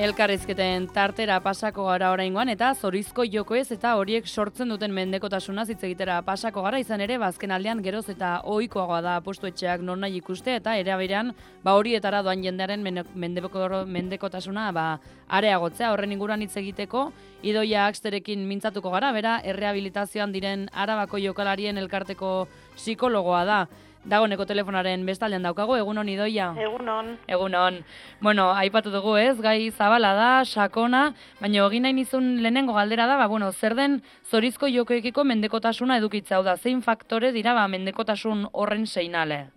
Elkarrizketen tartera pasako gara oraingoan eta zorizko jokoez eta horiek sortzen duten mendekotasuna hitz egitera pasako gara, izan ere azken aldean geroz eta ohikoagoa da apostuetxeak nornahi ikuste eta era berean horietara doan jendearen mendekotasuna areagotzea. Horren inguruan hitz egiteko Idoia Axterekin mintzatuko gara, bera errehabilitazioan diren Arabako jokalarien elkarteko psikologoa da. Dagoneko telefonaren bestaldean daukago, egunon Idoia? Egunon. Egunon. Bueno, aipatu dugu ez, gai zabala da, sakona, baina egin nahi nizun lehenengo galdera da, zer den zorizko jokoekiko mendekotasuna edukitza, hau da, zein faktore dira mendekotasun horren seinale?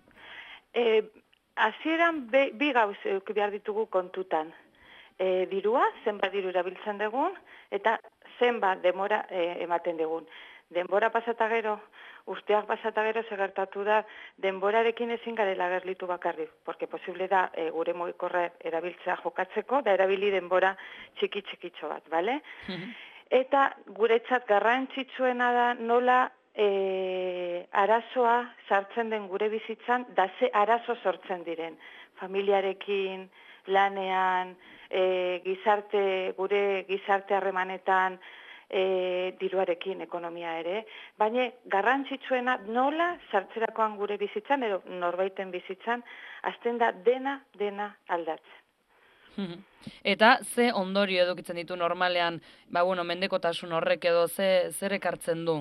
Hasieran bi gauz behar ditugu kontutan. Dirua, zenbat diru erabiltzen dugun, eta zenbat denbora ematen dugun. Denbora pasata gero, urteak pasata gero segertatu da denborarekin ezin garela gerlitu bakarrik, porque posible da gure mugikorra erabiltzea jokatzeko, da erabili denbora txiki-txikitxo bat, bale? Eta guretzat garrantzitsuena da nola arazoa sartzen den gure bizitzan, da ze arazo sortzen diren. Familiarekin, lanean, gure gizarte harremanetan, diruarekin, ekonomia ere, baina garrantzitsuena nola sartzerakoan gure bizitzan, edo norbaiten bizitzan, azten da dena aldatzen. Eta ze ondorio edukitzen ditu normalean, mendekotasun horrek edo zer ekartzen du?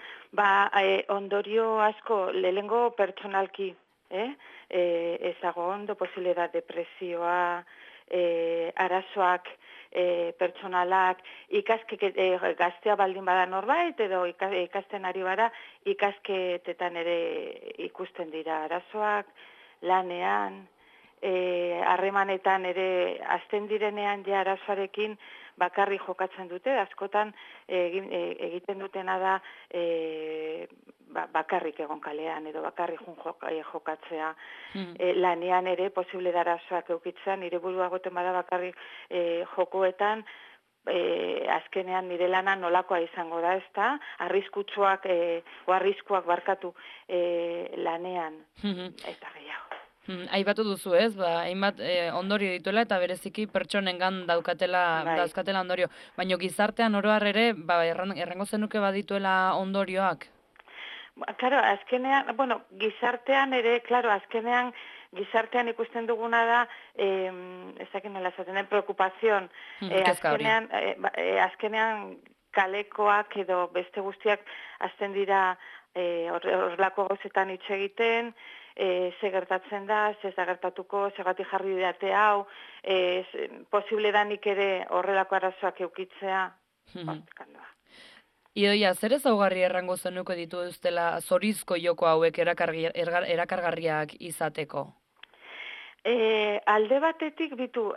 Ondorio asko, lehengo pertsonalki, ez dago ondo, posible da depresioa, arazoak, pertsonalak, gaztea baldin bada norbait, edo ikasten ari bada, ikasketetan ere ikusten dira arazoak, lanean, harremanetan ere azten direnean ja arazoarekin bakarrik jokatzen dute, askotan egiten dutena da bakarrik egon kalean edo bakarrik jokatzea. Lanean ere posible da arazoak eukitzen, nire burua goten bada bakarrik jokoetan, azkenean nire lana nolakoa izango da, ez da, arriskuak barkatu lanean, eta gehiago. Aipatu duzu ez, hainbat ondorio dituela eta bereziki pertsonengan dauzkatela ondorio. Baina gizartean oro har ere, errango zenuke badituela ondorioak? Claro, azkenean, gizartean ere, gizartean ikusten duguna da, ezakin nola esaten den, preocupazion. Azkenean kalekoak edo beste guztiak azten dira horrelako gauzetan hitz egiten, ze gertatzen da, ze da gertatuko, zegatik jarri didate hau, posible danik ere horrelako arazoak eukitzea, Idoia, zer ezaugarri errango zenuko dituztela zorizko joko hauek erakargarriak izateko? Alde batetik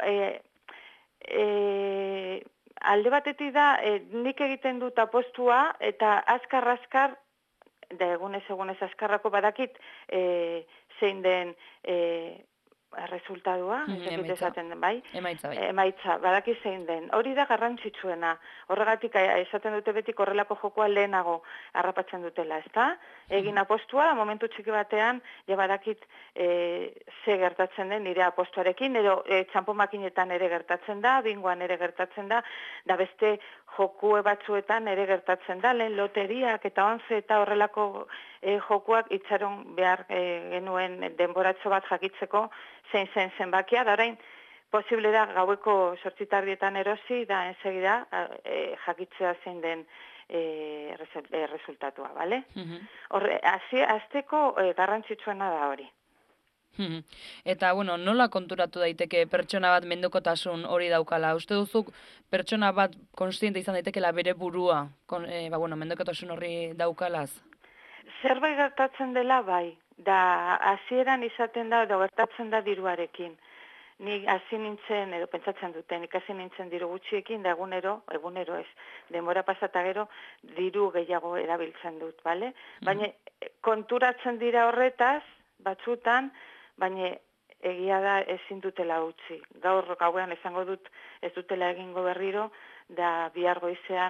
alde da nik egiten dut apostua eta azkar, da egunez azkarrako badakit zein den resultadua, emaitza, badakit zein den. Hori da garrantzitsuena. Horregatik esaten dute betik horrelako jokoa lehenago harrapatzen dutela, ezta? Egin apostua, momentu txiki batean, ja badakit ze gertatzen den nire apostuarekin, edo txanpomakinetan ere gertatzen da, bingoan ere gertatzen da, da beste jokue batzuetan ere gertatzen da, lehen loteriak eta 11 eta horrelako jokuak itxaron behar genuen denboratxo bat jakitzeko zein zenbakia, da orain posible da gaueko 8:00 erosi, da ensegida jakitzea zein den resultatua, bale? Azteko garrantzitsuena da hori. Eta, nola konturatu daiteke pertsona bat mendekotasun hori daukala? Uste duzuk pertsona bat konstiente izan daitekela bere burua, mendekotasun hori daukalaz? Zerbait gertatzen dela bai, da hasieran izaten da, edo gertatzen da diruarekin. Nik hasi nintzen, edo pentsatzen duten, nik hasi nintzen diru gutxiekin, da egunero ez, denbora pasata gero, diru gehiago erabiltzen dut, bale? Baina konturatzen dira horretaz, batzutan, baina egia da ezin dutela utzi. Gaur gauean esango dut ez dutela egingo berriro, da bihar goizean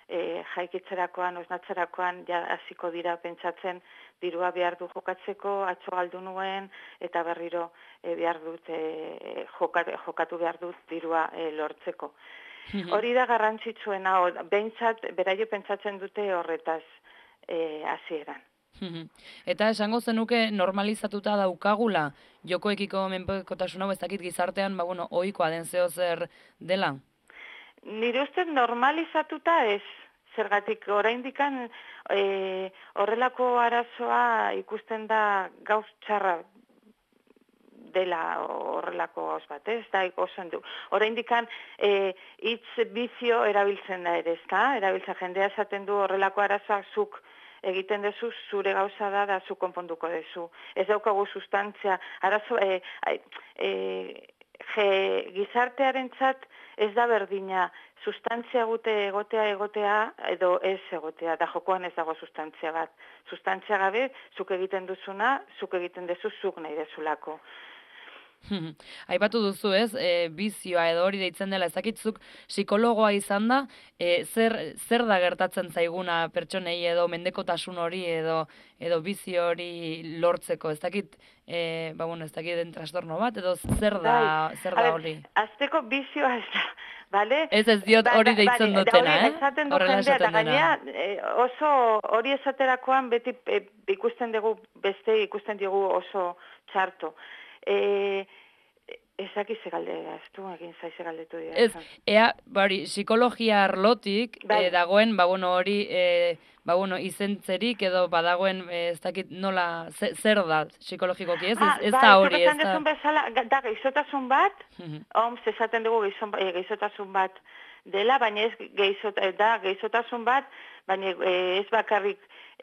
jaikitzerakoan, osnatzerakoan, ja hasiko dira pentsatzen dirua behar du jokatzeko, atzo galdu nuen, eta berriro behar dut, jokatu behar dut dirua lortzeko. Hori da garrantzitsuena, behintzat, beraio pentsatzen dute horretaz hasieran. Eta esango zenuke normalizatuta daukagula jokoekiko menpekotasun hau, ez dakit gizartean, ohikoa den zeo zer dela? Nire ustez normalizatuta ez, zergatik oraindikan horrelako arazoa ikusten da gauz txarra dela horrelako gauz bat, ez da oso du. Oraindikan hitz bizio erabiltzen da ere, ezta? Erabiltzen jendea esaten du horrelako arazoak zuk egiten dezu, zure gauza da zu konponduko dezu. Ez daukagu sustantzia, arazo, gizartearentzat ez da berdina sustantzia egotea edo ez egotea, da jokoan ez dago sustantzia bat. Sustantzia gabe, zuk egiten duzuna, zuk egiten dezu, zuk nahi dezulako. Aipatu duzu ez, bizioa edo hori deitzen dela, ezakitzuk psikologoa izan da, zer da gertatzen zaiguna pertsonei edo mendekotasun hori edo bizio hori lortzeko, ez dakit den trastorno bat, edo zer da hori? Azteko bizioa ez da, bale? Ez diot hori deitzen dutena, horrela esaten dena. Oso hori esaterakoan beti ikusten dugu oso txarto. Ezaki ze galdera, ez du egin zaize galdetu dira. Ez, psikologia arlotik dagoen, hori, izentzerik edo badagoen, ez dakit nola, zer da psikologikoki, ez? Ez da hori, ez da. Bezala, da geizotasun bat, esaten dugu geizotasun bat dela, baina ez geizotasun bat, baina ez bakarrik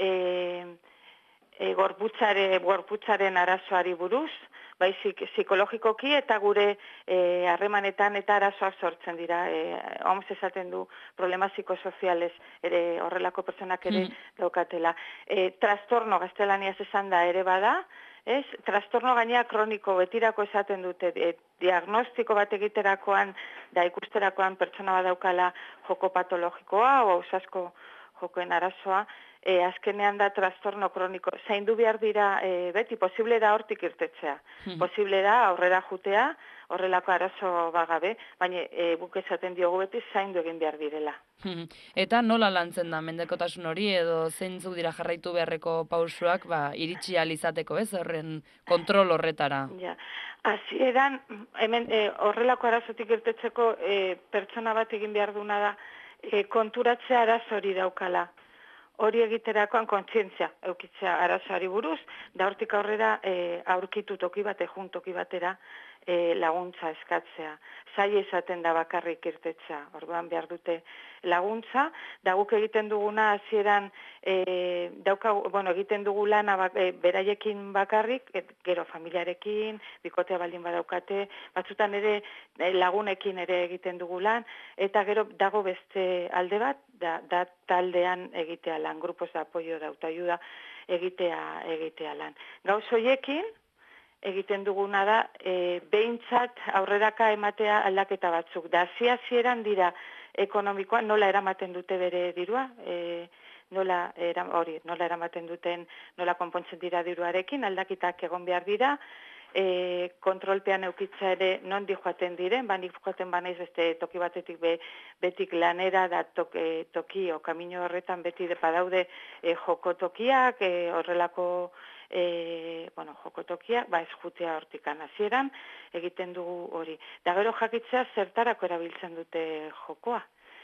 gorputzaren arazoari buruz, baizik psikologikoki eta gure harremanetan eta arazoak sortzen dira. OMS esaten du problema psikosoziales ere horrelako pertsonak ere daukatela. Trastorno gaztelaniaz esan da ere bada, ez? Trastorno gainea kroniko betirako esaten dute, diagnostiko bat egiterakoan da ikusterakoan pertsona bat daukala joko patologikoa o ausasko jokoen arazoa, azkenean da trastorno kroniko. Zaindu behar dira, beti, posible da hortik irtetzea. Posible da aurrera jutea, horrelako arazo bagabe, baina guk esaten diogu beti zaindu egin behar direla. Eta nola lantzen da mendekotasun hori edo zeintzuk dira jarraitu beharreko pausuak iritsi ahal izateko, ez? Horren kontrol horretara. Ja. Hasieran hemen horrelako arazotik irtetzeko pertsona bat egin behar duna da konturatzea arazo hori daukala. Hori egiterakoan kontzientzia eukitzea arazoari buruz, da hortik aurrera aurkitu toki batera laguntza eskatzea. Zaila izaten da bakarrik irtetza, orduan behar dute laguntza, da guk egiten duguna hasieran egiten dugu lana beraiekin bakarrik, gero familiarekin, bikotea baldin badaukate, batzutan ere lagunekin ere egiten dugu lan, eta gero dago beste alde bat, da taldean egitea lan, grupos de apoyo de autoayuda egitea lan. Gauz horiekin, egiten duguna da, behintzat aurreraka ematea aldaketa batzuk. Da, hasieran dira ekonomikoa, nola eramaten dute bere dirua, nola eramaten duten, nola konpontzen dira diruarekin, aldaketak egon behar dira, kontrolpean eukitza ere nondi joaten diren, banik joaten banaiz beste toki batetik betik lanera da toki o kamino horretan beti badaude joko tokiak, horrelako joko tokiak, ez jutea hortikan hasieran egiten dugu hori. Da gero jakitzea zertarako erabiltzen dute jokoa.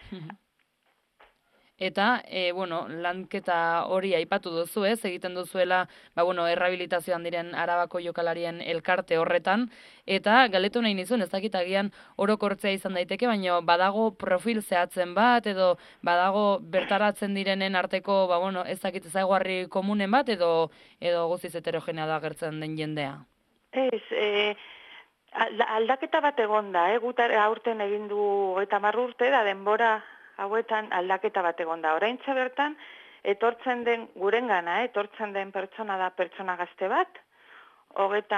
Eta, lanketa hori aipatu duzu, ez? Egiten duzuela, errehabilitazioan diren Arabako jokalarien elkarte horretan, eta galdetu nahi nizun, ez dakit agian orokortzea izan daiteke, baina badago profil zehatzen bat, edo badago bertaratzen direnen arteko, ez dakit ezaugarri komunen bat, edo guztiz heterogenea da agertzen den jendea? Ez, aldaketa bat egonda, gutar aurten egin du 30 urte, da denbora hauetan aldaketa bat egon da. Oraintxe bertan, etortzen den gurengana, etortzen den pertsona da pertsona gazte bat,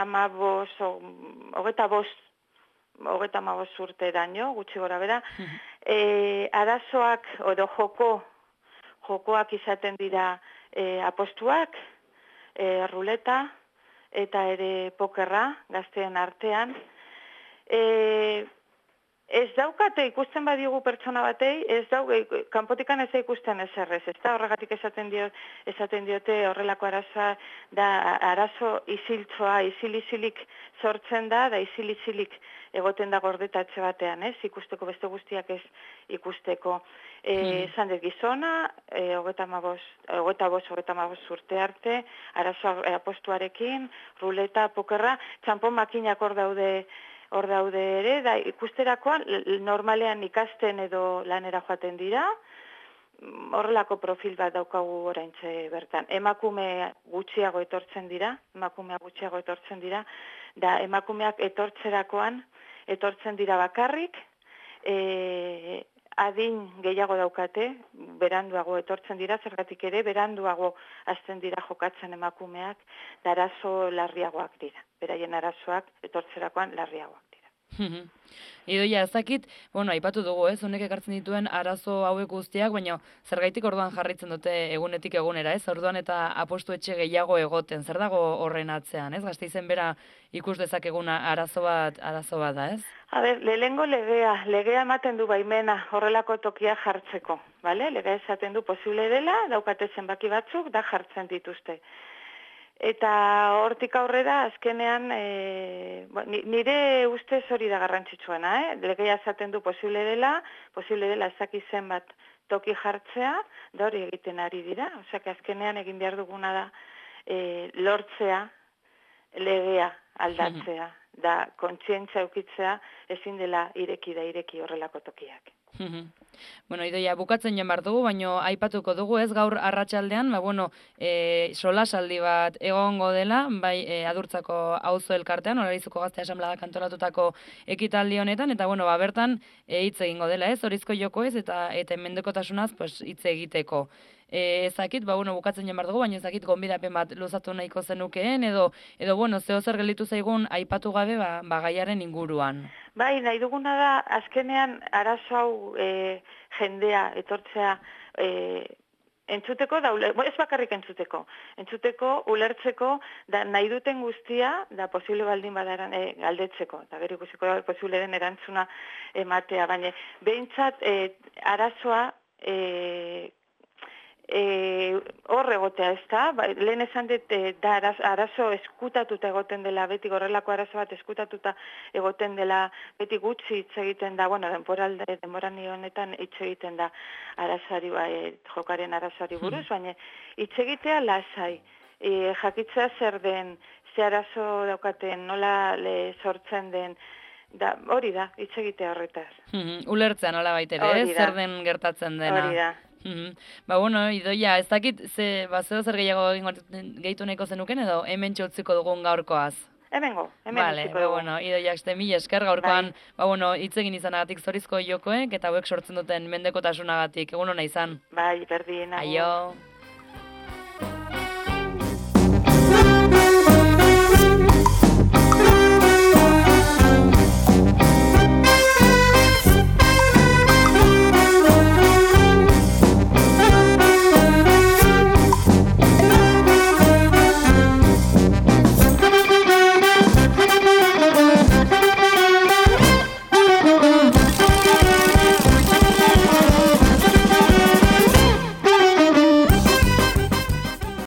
35 urte daño, gutxi gora bera, arazoak edo jokoak izaten dira apostuak, ruleta eta ere pokerra gazteen artean. Ez daukate ikusten badigu pertsona batei, kanpotikan ez ikusten eserrez, ez da horregatik esaten diote horrelako arazoa da arazo isiltzoa, isil-isilik sortzen da isil-isilik egoten da gordetatze batean, ez? Ikusteko beste guztiak ez ikusteko. Esan dut gizona, 25 urte arte, arazo apostuarekin, ruleta, pokerra, txanpon makinak hor daude ere, da ikusterakoan normalean ikasten edo lanera joaten dira, horrelako profil bat daukagu oraintxe bertan. Emakumeak gutxiago etortzen dira, da emakumeak etortzen dira bakarrik, adin gehiago daukate, beranduago etortzen dira, zergatik ere, beranduago hasten dira jokatzen emakumeak, da arazo larriagoak dira. Beraien arazoak etortzerakoan larriagoak dira. Idoia, ezakit, aipatu dugu, honek ekartzen dituen arazo hauek guztiak, baina zergaitik orduan jarritzen dute egunetik egunera, ez? Orduan eta apostu etxe gehiago egoten, zer dago horren atzean, ez? Gasteizen bera ikus dezakeguna arazo bat da, ez? Lehengo legea ematen du baimena horrelako tokia jartzeko, bale? Legea esaten du posible dela, daukate zenbaki batzuk, da jartzen dituzte. Eta hortik aurrera, azkenean, nire ustez hori da garrantzitsuena, legea esaten du posible dela ezaki zenbat toki jartzea, da hori egiten ari dira, osea, azkenean egin behar duguna da lortzea, legea aldatzea, da kontzientzia eukitzea ezin dela ireki horrelako tokiak. Idoia, bukatzen joan behar dugu, baina aipatuko dugu, ez gaur arratsaldean, solasaldi bat egongo dela, bai Adurtzako auzo elkartean, Olarizuko Gazte Asanbladak antolatutako ekitaldi honetan, eta bertan hitz egingo dela, ez, Orizko jokoez eta mendekotasunaz hitz egiteko. Ezakit, bukatzen joan behar dugu, baina ezakit gonbidapen bat luzatu nahiko zenukeen, edo zeo zer gelditu zaigun aipatu gabe gaiaren inguruan. Bai, nahi duguna da, azkenean arazo hau jendea etortzea entzuteko, ez bakarrik entzuteko, ulertzeko, da nahi duten guztia, da posible baldin badaran galdetzeko, eta gero ikusiko posible den erantzuna ematea, baina behintzat arazoa hor egotea, ez da? Lehen esan dut, da arazo eskutatuta egoten dela, beti horrelako arazo bat eskutatuta egoten dela, beti gutxi hitz egiten da, denboran honetan hitz egiten da jokaren arazoari buruz, baina hitz egitea lasai, jakitzea zer den, ze arazo daukaten, nola sortzen den, hori da, hitz egitea horretaz. Ulertzea nola baitere, zer den gertatzen dena. Hori da. Idoia, ez dakit, zeo zer gehiago gehitu nahiko zenuken, edo hemen txotziko dugun gaurkoaz? Hemen utziko dugu. Idoia, mila esker gaurkoan, hitz egin izanagatik Zorizko jokoek, eta hauek sortzen duten mendekotasunagatik, egun hona izan. Bai, berdin. Aio.